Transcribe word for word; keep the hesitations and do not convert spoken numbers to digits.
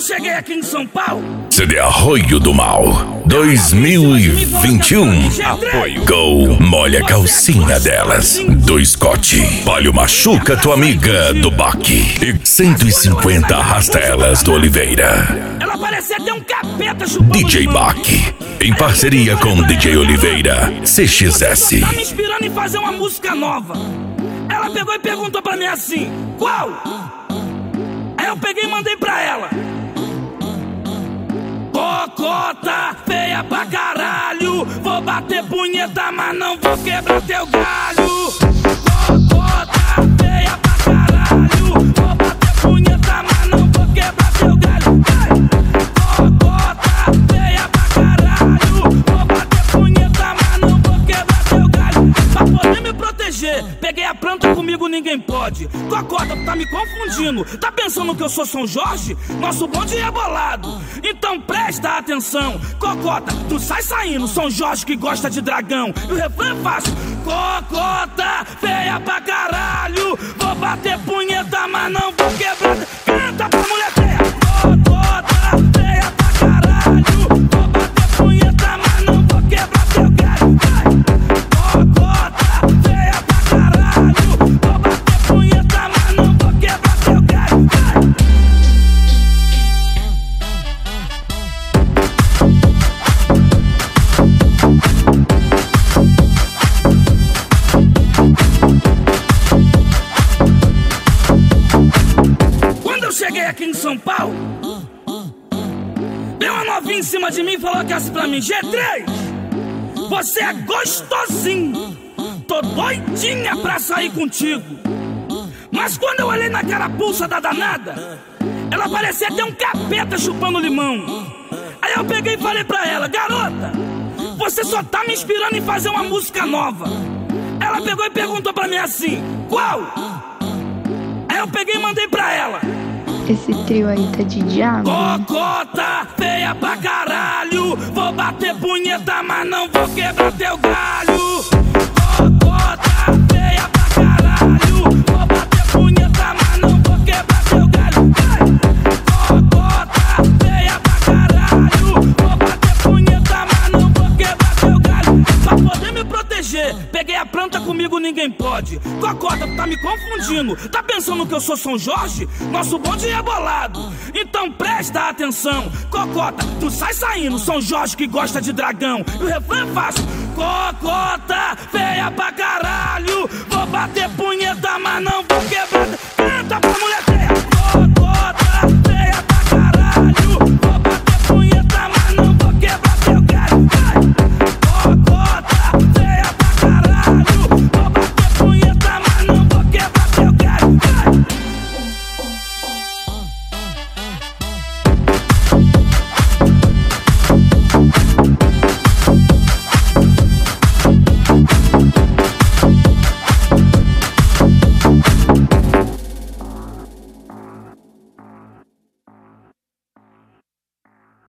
cheguei aqui em São Paulo, C D Arroio do Mal dois mil e vinte e um. Apoio Go Molha a Calcinha Delas do Scott. Palio Machuca Tua Amiga do Baque. E cento e cinquenta Arrasta Elas do Oliveira. ela parecia ter um capeta chupando D J limão. Baque, em parceria com D J Oliveira, C X S. Tá me inspirando em fazer uma música nova. Ela pegou e perguntou pra mim assim: qual? Aí eu peguei e mandei pra ela: cocota feia pra caralho, vou bater punheta, mas não vou quebrar teu galho. Cocota feia pra caralho, vou bater punheta, mas não vou quebrar teu galho. Cocota feia pra caralho, vou bater punheta, mas não vou quebrar teu galho. Pra poder me proteger, peguei a planta, comigo ninguém pode. Cocota, tu tá me confundindo, tá pensando que eu sou São Jorge? Nosso bonde é bolado, então presta atenção. Cocota, tu sai saindo, São Jorge que gosta de dragão. E o refrão é fácil: cocota feia pra caralho, vou bater punheta, mas não vou quebrar. Canta pra mulher feia. Cocota feia pra caralho, vou bater punheta, mas não vou quebrar teu galho. Cocota feia pra caralho, vou bater punheta, mas não vou quebrar teu galho. Quando eu cheguei aqui em São Paulo, veio uma novinha em cima de mim e falou que assim pra mim: G três, você é gostosinho, tô doidinha pra sair contigo. Mas quando eu olhei na carapuça da danada, ela parecia ter um capeta chupando limão. Aí eu peguei e falei pra ela: garota, você só tá me inspirando em fazer uma música nova. Ela pegou e perguntou pra mim assim: qual? Aí eu peguei e mandei pra ela: Esse trio aí tá de diabo. cocota feia pra caralho, vou bater punheta, mas não vou quebrar teu galho. Cocota feia pra caralho, vou bater punheta, mas não vou quebrar teu galho. Cocota feia pra caralho, vou bater punheta, mas não vou quebrar teu galho. Pra poder me proteger, peguei a planta, comigo ninguém pode. Cocota, tu tá me confundindo, tá pensando que eu sou São Jorge? Nosso bonde é bolado, então presta atenção. Cocota, tu sai saindo, São Jorge que gosta de dragão. E o refrão é fácil: cocota feia pra caralho, vou bater punheta, mas não vou quebrar.